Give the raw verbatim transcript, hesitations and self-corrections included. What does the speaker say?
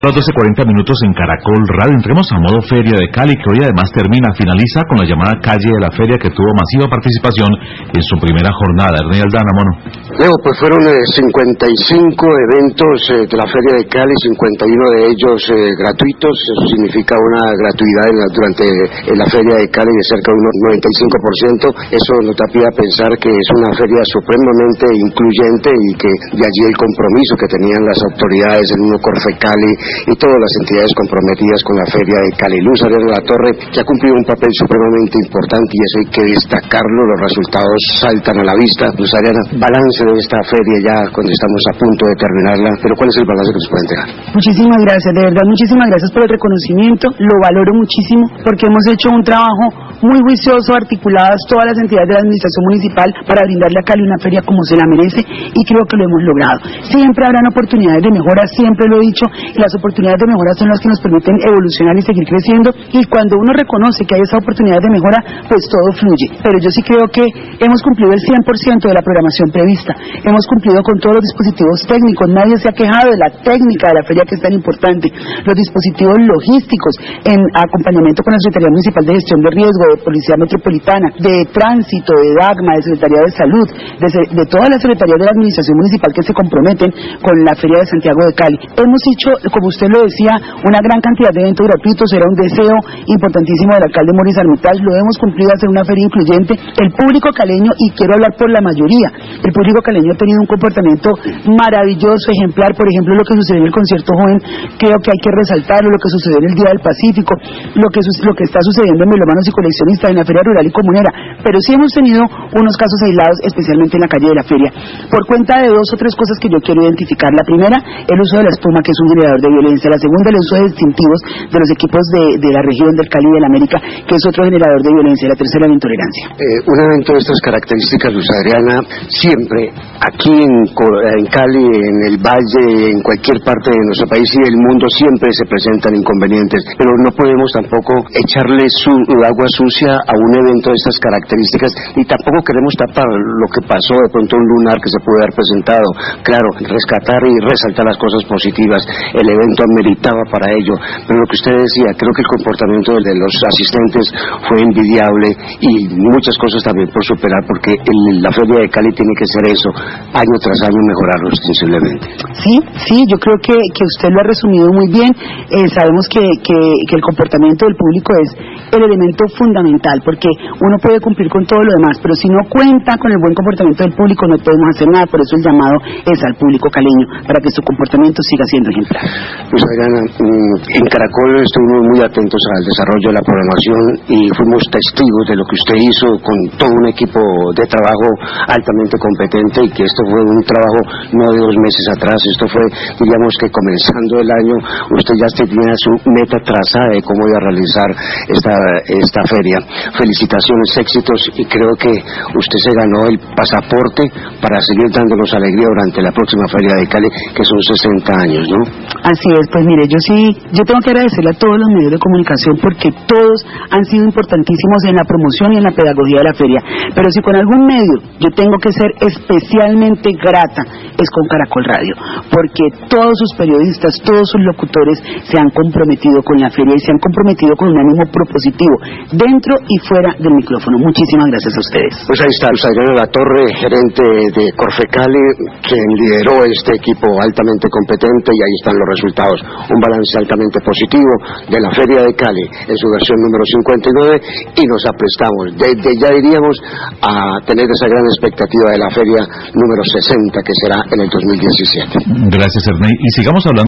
Los doce cuarenta minutos en Caracol Radio. Entremos a modo Feria de Cali, que hoy además termina, finaliza con la llamada Calle de la Feria, que tuvo masiva participación en su primera jornada. Ernei Aldana, mono. Leo, pues fueron eh, cincuenta y cinco eventos eh, de la Feria de Cali, cincuenta y uno de ellos eh, gratuitos. Eso significa una gratuidad en la, durante eh, la Feria de Cali de cerca de un noventa y cinco por ciento. Eso nos da pie a pensar que es una feria supremamente incluyente y que de allí el compromiso que tenían las autoridades, el mismo Corfecali y todas las entidades comprometidas con la Feria de Cali. Luz Ariana Latorre, que ha cumplido un papel supremamente importante y eso hay que destacarlo, los resultados saltan a la vista. Luz Ariana, balance de esta feria ya cuando estamos a punto de terminarla, pero ¿cuál es el balance que nos puede entregar? Muchísimas gracias, de verdad, muchísimas gracias por el reconocimiento, lo valoro muchísimo porque hemos hecho un trabajo muy juicioso, articuladas todas las entidades de la administración municipal para brindarle a Cali una feria como se la merece y creo que lo hemos logrado. Siempre habrán oportunidades de mejora, siempre lo he dicho, y las oportunidades de mejora son las que nos permiten evolucionar y seguir creciendo, y cuando uno reconoce que hay esa oportunidad de mejora, pues todo fluye. Pero yo sí creo que hemos cumplido el cien por ciento de la programación prevista, hemos cumplido con todos los dispositivos técnicos, nadie se ha quejado de la técnica de la feria, que es tan importante, los dispositivos logísticos en acompañamiento con la Secretaría Municipal de Gestión de Riesgo, de Policía Metropolitana, de Tránsito, de DAGMA, de Secretaría de Salud, de, de todas las secretarías de la Administración Municipal que se comprometen con la Feria de Santiago de Cali. Hemos hecho, como usted lo decía, una gran cantidad de eventos gratuitos, era un deseo importantísimo del alcalde Maurice Armitage, lo hemos cumplido, hacer una feria incluyente. El público caleño, y quiero hablar por la mayoría, el público caleño ha tenido un comportamiento maravilloso, ejemplar. Por ejemplo, lo que sucedió en el concierto joven, creo que hay que resaltarlo, lo que sucedió en el Día del Pacífico, lo que, lo que está sucediendo en melómanos y coleccionistas, en la Feria Rural y Comunera, pero sí hemos tenido unos casos aislados, especialmente en la calle de la feria, por cuenta de dos o tres cosas que yo quiero identificar. La primera, el uso de la espuma, que es un generador de violencia. La segunda, el uso de distintivos de los equipos de, de la región del Cali y de la América, que es otro generador de violencia. La tercera, la intolerancia. Eh, un evento de estas características, Luz Adriana, siempre aquí en, en Cali, en el Valle, en cualquier parte de nuestro país y del mundo, siempre se presentan inconvenientes, pero no podemos tampoco echarle su agua sucia a un evento de estas características, y tampoco queremos tapar lo que pasó, de pronto un lunar que se puede haber presentado. Claro, rescatar y resaltar las cosas positivas, el evento ameritaba para ello, pero lo que usted decía, creo que el comportamiento de los asistentes fue envidiable y muchas cosas también por superar, porque el, la Feria de Cali tiene que ser eso, año tras año mejorarlo ostensiblemente. Sí, sí, yo creo que, que usted lo ha resumido muy bien. Eh, sabemos que, que, que el comportamiento del público es el elemento fundamental, porque uno puede cumplir con todo lo demás, pero si no cuenta con el buen comportamiento del público no podemos hacer nada. Por eso el llamado es al público caleño, para que su comportamiento siga siendo ejemplar. Pues Adriana, en Caracol estuvimos muy atentos al desarrollo de la programación y fuimos testigos de lo que usted hizo con todo un equipo de trabajo altamente competente, y que esto fue un trabajo no de dos meses atrás, esto fue, diríamos que comenzando el año, usted ya tenía su meta trazada de cómo iba a realizar esta, esta feria. Felicitaciones, éxitos, y creo que usted se ganó el pasaporte para seguir dándonos alegría durante la próxima Feria de Cali, que son sesenta años, ¿no? Así es, pues mire, yo sí, yo tengo que agradecerle a todos los medios de comunicación, porque todos han sido importantísimos en la promoción y en la pedagogía de la feria, pero si con algún medio yo tengo que ser especialmente grata, es con Caracol Radio, porque todos sus periodistas, todos sus locutores se han comprometido con la feria y se han comprometido con un ánimo propositivo, dentro y fuera del micrófono. Muchísimas gracias a ustedes. Pues ahí está Luz Adriana Latorre, gerente de Corfecali, quien lideró este equipo altamente competente, y ahí están los resultados, un balance altamente positivo de la Feria de Cali en su versión número cincuenta y nueve, y nos aprestamos, desde ya diríamos, a tener esa gran expectativa de la Feria número sesenta, que será en el dos mil diecisiete. Gracias, Ernei, y sigamos hablando